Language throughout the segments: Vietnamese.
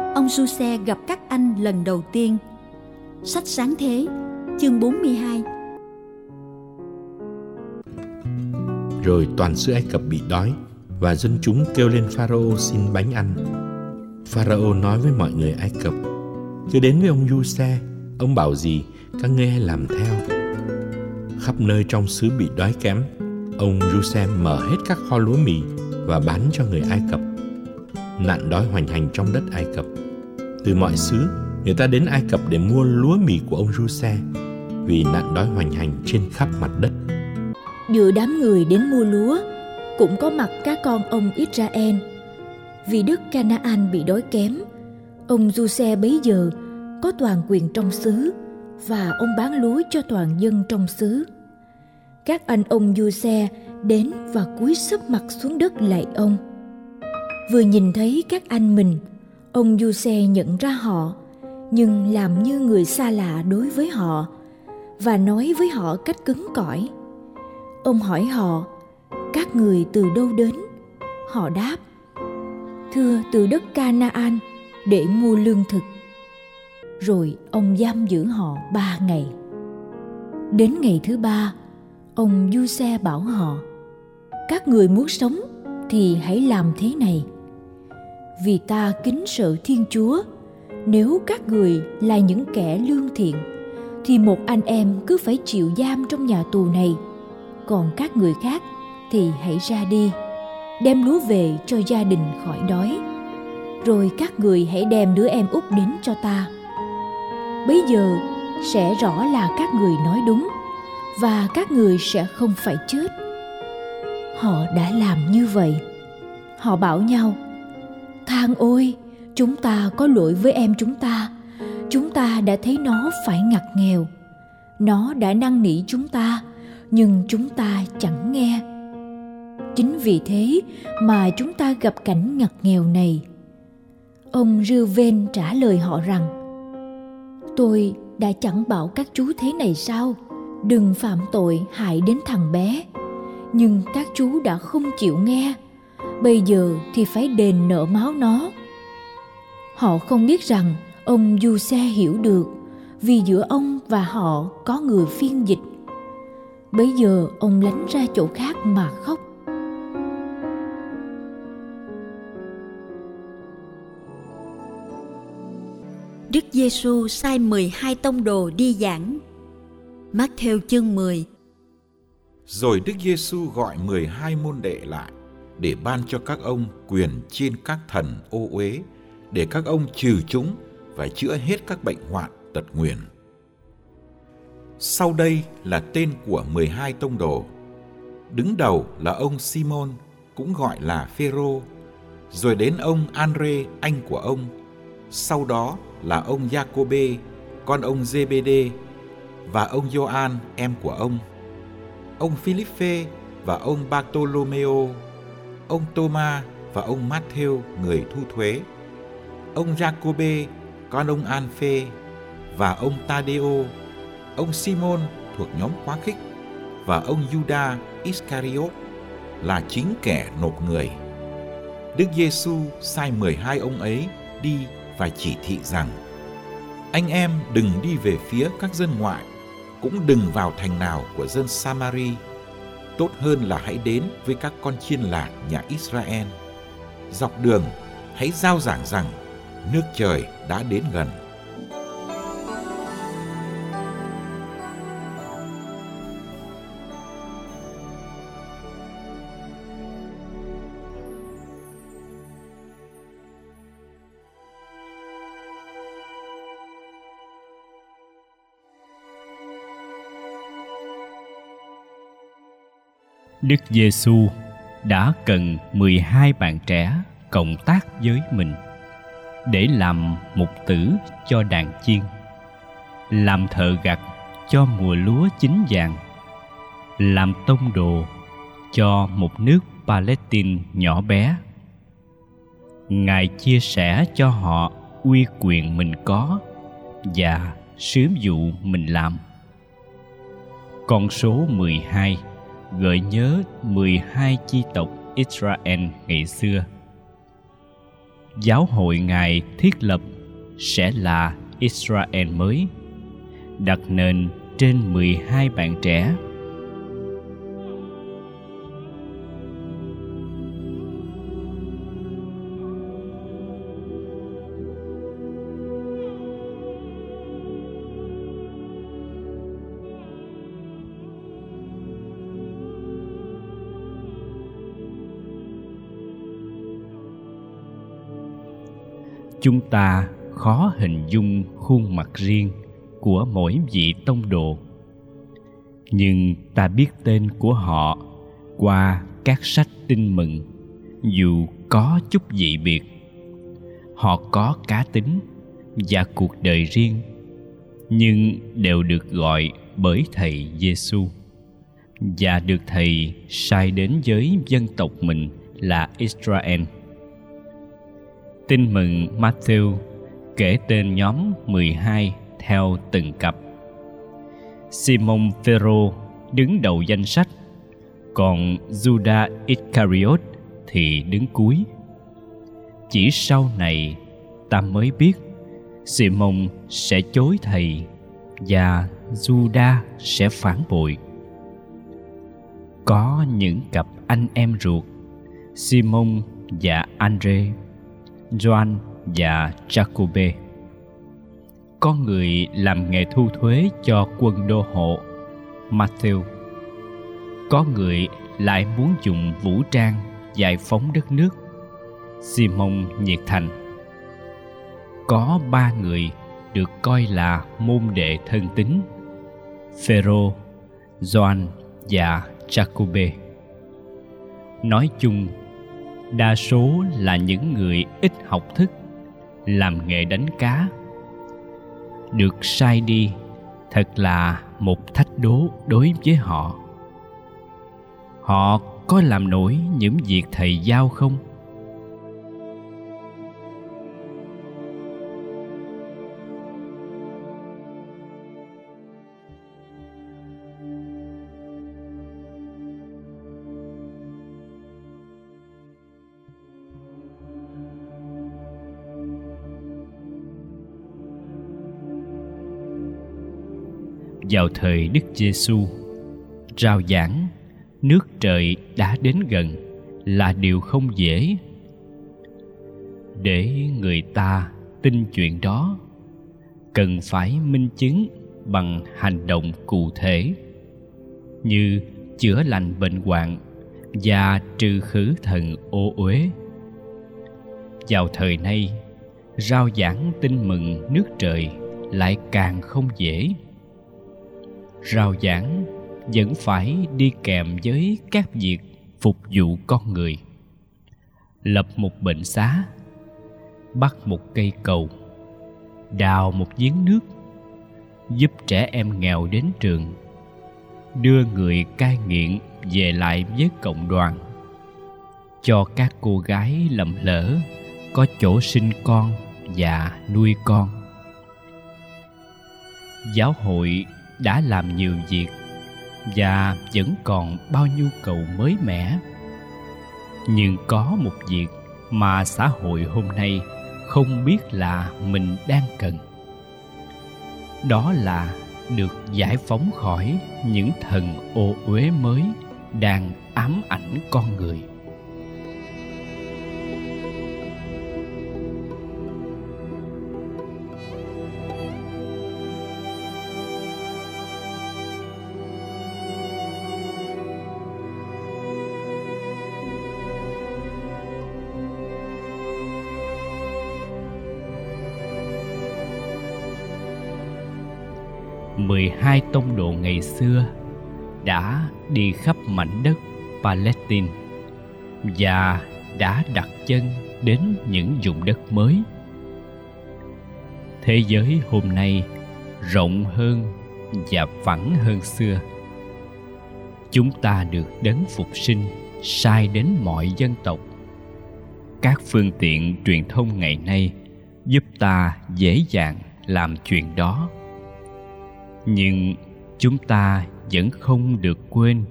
ông Giuse gặp các anh lần đầu tiên. Sách Sáng Thế, chương 42. Rồi toàn xứ Ai Cập bị đói, và dân chúng kêu lên Pharaoh xin bánh ăn. Pharaoh nói với mọi người Ai Cập: cứ đến với ông Giuse, ông bảo gì các ngươi hãy làm theo. Khắp nơi trong xứ bị đói kém, ông Giuse mở hết các kho lúa mì và bán cho người Ai Cập. Nạn đói hoành hành trong đất Ai Cập. Từ mọi xứ, người ta đến Ai Cập để mua lúa mì của ông Giuse, vì nạn đói hoành hành trên khắp mặt đất. Giữa đám người đến mua lúa, cũng có mặt các con ông Israel. Vì đất Canaan bị đói kém, ông Giuse bấy giờ có toàn quyền trong xứ, và ông bán lúa cho toàn dân trong xứ. Các anh ông Giuse đến và cúi sấp mặt xuống đất lạy ông. Vừa nhìn thấy các anh mình, ông Giuse nhận ra họ, nhưng làm như người xa lạ đối với họ, và nói với họ cách cứng cỏi. Ông hỏi họ: các người từ đâu đến? Họ đáp: thưa, từ đất Canaan, để mua lương thực. Rồi ông giam giữ họ 3 ngày. Đến ngày thứ 3, ông Giuse bảo họ: các người muốn sống thì hãy làm thế này. Vì ta kính sợ Thiên Chúa, nếu các người là những kẻ lương thiện, thì một anh em cứ phải chịu giam trong nhà tù này, còn các người khác thì hãy ra đi, đem lúa về cho gia đình khỏi đói. Rồi các người hãy đem đứa em út đến cho ta. Bấy giờ sẽ rõ là các người nói đúng, và các người sẽ không phải chết. Họ đã làm như vậy. Họ bảo nhau: than ôi, chúng ta có lỗi với em chúng ta. Chúng ta đã thấy nó phải ngặt nghèo. Nó đã năn nỉ chúng ta, nhưng chúng ta chẳng nghe. Chính vì thế mà chúng ta gặp cảnh ngặt nghèo này. Ông Reuven trả lời họ rằng: tôi đã chẳng bảo các chú thế này sao? Đừng phạm tội hại đến thằng bé. Nhưng các chú đã không chịu nghe. Bây giờ thì phải đền nợ máu nó. Họ không biết rằng ông Giuse hiểu được, vì giữa ông và họ có người phiên dịch. Bấy giờ ông lánh ra chỗ khác mà khóc. Đức Giêsu sai 12 tông đồ đi giảng. Mác-thêu chương 10. Rồi Đức Giêsu gọi 12 môn đệ lại để ban cho các ông quyền trên các thần ô uế, để các ông trừ chúng và chữa hết các bệnh hoạn tật nguyền. Sau đây là tên của 12 tông đồ. Đứng đầu là ông Simon, cũng gọi là Phêrô, rồi đến ông Andre, anh của ông. Sau đó là ông Giacôbê, con ông Giê-bê-đê, và ông Gioan, em của ông Philippe và ông Bartolomeo, ông Tô-ma và ông Mát-thêu người thu thuế, ông Giacôbê, con ông An-phê, và ông Ta-đê-ô, ông Simon thuộc nhóm quá khích, và ông Giuđa Iscariot là chính kẻ nộp người. Đức Giêsu sai 12 ông ấy đi và chỉ thị rằng: anh em đừng đi về phía các dân ngoại, cũng đừng vào thành nào của dân Samari. Tốt hơn là hãy đến với các con chiên lạc nhà Israel. Dọc đường hãy rao giảng rằng nước trời đã đến gần. Đức Giêsu đã cần 12 bạn trẻ cộng tác với mình để làm mục tử cho đàn chiên, làm thợ gặt cho mùa lúa chín vàng, làm tông đồ cho một nước Palestine nhỏ bé. Ngài chia sẻ cho họ uy quyền mình có và sứ vụ mình làm. Con số 12 gợi nhớ 12 chi tộc Israel ngày xưa. giáo hội Ngài thiết lập sẽ là Israel mới, đặt nền trên 12 bạn trẻ. Chúng ta khó hình dung khuôn mặt riêng của mỗi vị tông đồ, nhưng ta biết tên của họ qua các sách Tin Mừng. Dù có chút dị biệt, họ có cá tính và cuộc đời riêng, nhưng đều được gọi bởi Thầy Giêsu và được Thầy sai đến với dân tộc mình là Israel. Tin Mừng Matthew kể tên nhóm 12 theo từng cặp. Simon Phêrô đứng đầu danh sách, còn Judas Iscariot thì đứng cuối. Chỉ sau này ta mới biết Simon sẽ chối Thầy và Judas sẽ phản bội. Có những cặp anh em ruột, Simon và Andre, Gioan và Jacobe. Có người làm nghề thu thuế cho quân đô hộ, Matthew. Có người lại muốn dùng vũ trang giải phóng đất nước, Simon nhiệt thành. Có 3 người được coi là môn đệ thân tín, Phêrô, Gioan và Jacobe. Nói chung, đa số là những người ít học thức, làm nghề đánh cá. Được sai đi thật là một thách đố đối với họ. Họ có làm nổi những việc Thầy giao không? Vào thời Đức Giêsu rao giảng nước trời đã đến gần là điều không dễ. Để người ta tin chuyện đó, cần phải minh chứng bằng hành động cụ thể, như chữa lành bệnh hoạn và trừ khử thần ô uế. Vào thời nay, rao giảng tin mừng nước trời lại càng không dễ. Rao giảng vẫn phải đi kèm với các việc phục vụ con người. Lập một bệnh xá, bắt một cây cầu, đào một giếng nước, giúp trẻ em nghèo đến trường, đưa người cai nghiện về lại với cộng đoàn, cho các cô gái lầm lỡ có chỗ sinh con và nuôi con. Giáo hội đã làm nhiều việc và vẫn còn bao nhu cầu mới mẻ. Nhưng có một việc mà xã hội hôm nay không biết là mình đang cần. Đó là được giải phóng khỏi những thần ô uế mới đang ám ảnh con người. Mười 12 tông đồ ngày xưa đã đi khắp mảnh đất Palestine và đã đặt chân đến những vùng đất mới. Thế giới hôm nay rộng hơn và phẳng hơn xưa. Chúng ta được Đấng Phục Sinh sai đến mọi dân tộc. Các phương tiện truyền thông ngày nay giúp ta dễ dàng làm chuyện đó. Nhưng chúng ta vẫn không được quên,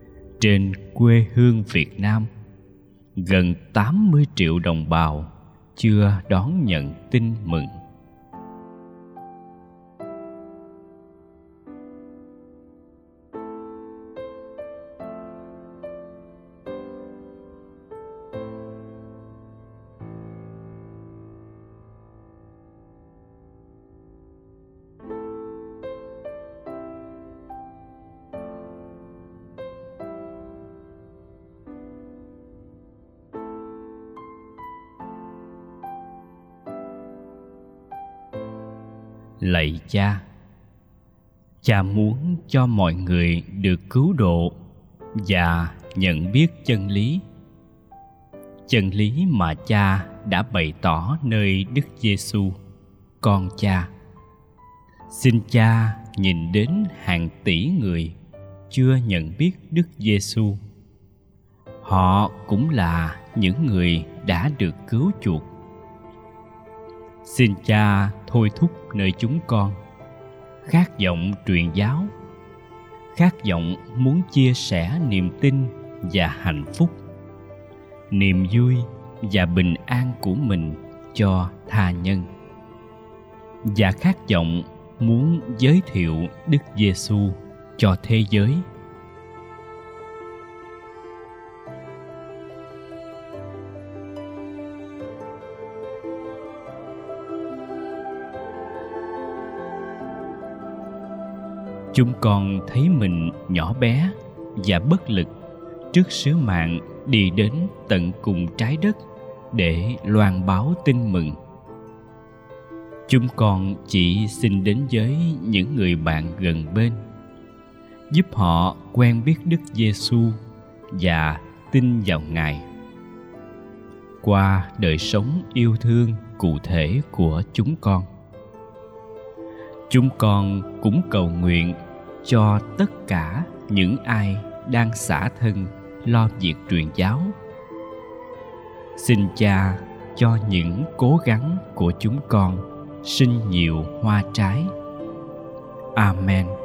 trên quê hương Việt Nam, gần 80 triệu đồng bào chưa đón nhận tin mừng. Lạy Cha, Cha muốn cho mọi người được cứu độ và nhận biết chân lý. Chân lý mà Cha đã bày tỏ nơi Đức Giêsu, con Cha. Xin Cha nhìn đến hàng tỷ người chưa nhận biết Đức Giêsu. Họ cũng là những người đã được cứu chuộc. Xin Cha thôi thúc nơi chúng con khát vọng truyền giáo, khát vọng muốn chia sẻ niềm tin và hạnh phúc, niềm vui và bình an của mình cho tha nhân, và khát vọng muốn giới thiệu Đức Giêsu cho thế giới. Chúng con thấy mình nhỏ bé và bất lực trước sứ mạng đi đến tận cùng trái đất để loan báo tin mừng. Chúng con chỉ xin đến với những người bạn gần bên, giúp họ quen biết Đức Giêsu và tin vào Ngài. Qua đời sống yêu thương cụ thể của chúng con cũng cầu nguyện cho tất cả những ai đang xả thân lo việc truyền giáo. Xin Cha cho những cố gắng của chúng con sinh nhiều hoa trái. Amen.